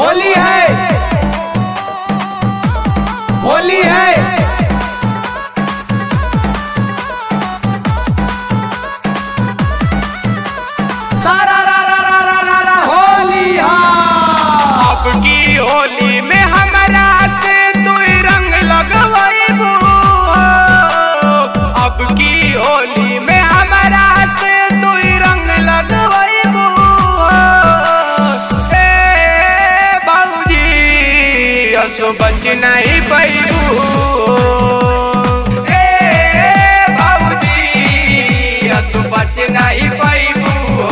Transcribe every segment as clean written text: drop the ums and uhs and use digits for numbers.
होली है, होली है। सारा रा रा रा रा रा रा होली हाँ। अब की होली में हमारा से तू रंग लगवाइबू। अब की होली में हमारा से तू रंग लगवाइबू। ए बाबूजी असो बच नहीं पैबू। ए बाबूजी असो बच नहीं पैबू।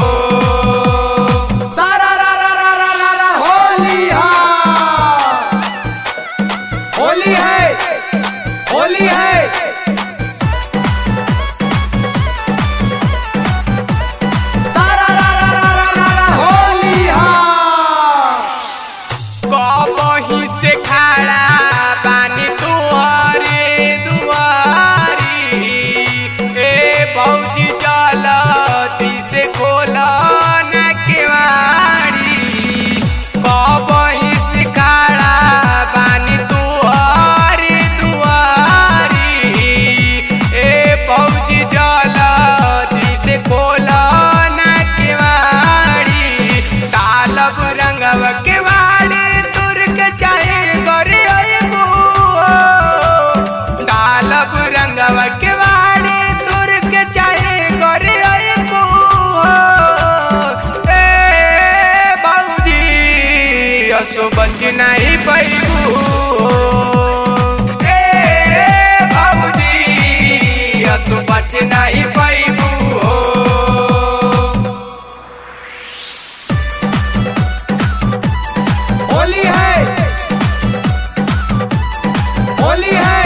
सारा रा रा रा रा रा रा होली हाँ। होली है, होली है। सारा रा रा रा रा रा रा होली हाँ। कबही से खड़ा बानी तुहरे दुआरी। ए भौजी जलती से खोला न केवाड़ी। कबही से खड़ा बानी तुहरे दुआरी। ए भौजी जलती से खोला न केवाड़ी। डालब रंगवा केवाड़ी तुर के चाहे गोरे अइबू। डालब रंगवा केवाड़ी तुर के चाहे गोरे अइबू। ए बाबूजी असो बच नहीं पैबू। ए बाबूजी असो बच नहीं पैबू। होली है, होली है।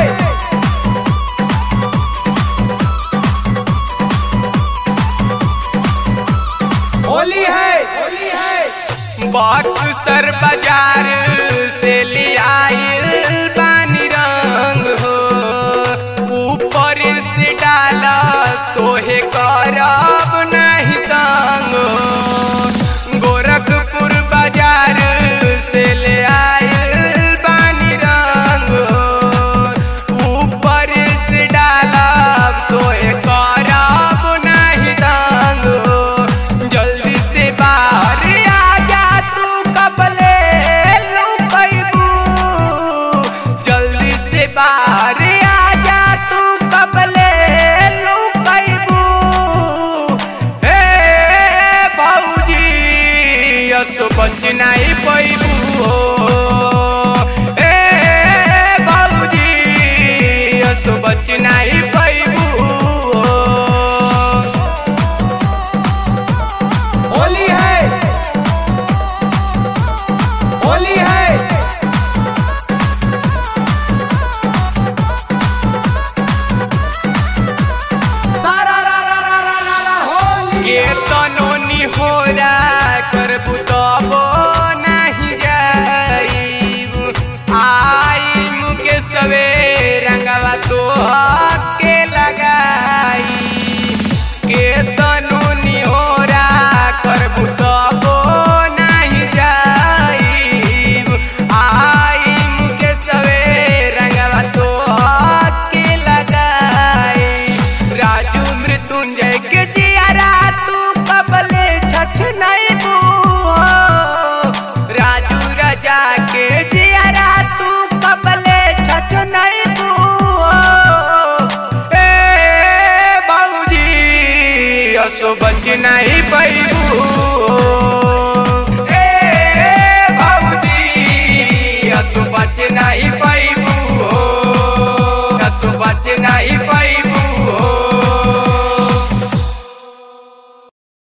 होली है, होली है। बक्सर बाजार से लियाइल बानी रंग हो। ऊपर से डाला तोहे करब नहीं तंग हो। गोरखपुर बाजार से ले आइल बानी रंग हो। ऊपर से डाला तोहे करब नहीं तंग हो। जल्दी से बाहर आ जा तू कबले लुकैबू। जल्दी से बाहर आ जा तू कबले लुकैबू। हे भौजी असो बच नहीं पैबू। ए भौजी असो बच नहीं पैबू। होली है, होली है। सारा रा रा रा रा रा रा होली के तनो निहोरा करबू तबो नहीं जाइबू। आई मुके सवे रंगवा तो के लगाई। के तनो निहोरा करबू तबो नहीं जाइबू। आई मुके सवे रंगवा तो के लगाई। राजू मृत्युंजय के जियारा तू कबले छछ नहीं बू। राजू राजा के जियारा तू कबले छछ नहीं बू। ए बाबूजी असो बच नहीं पैबू।